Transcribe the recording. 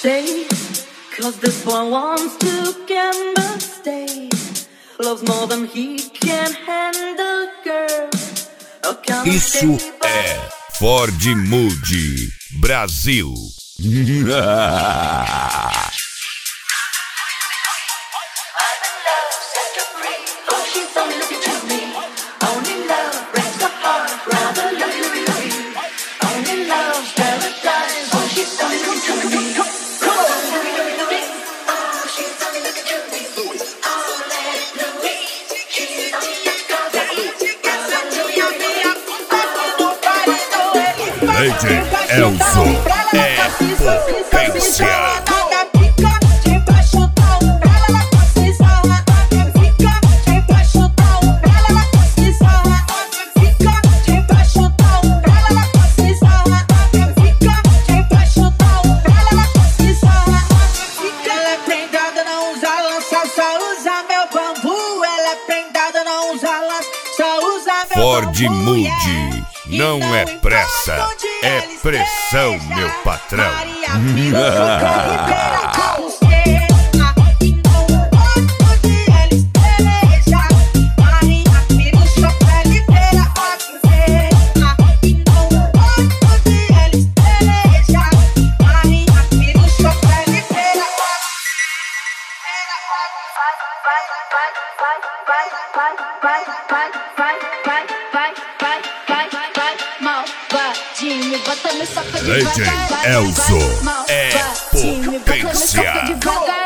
Stay, cause this boy wants to gamble. Stay, loves more than he can handle, girl. Isso é Ford Mood Brasil. DJ Elzo é potência. Ford Mood, não é pressa, é pressão, meu patrão. DJ Elzo é potência.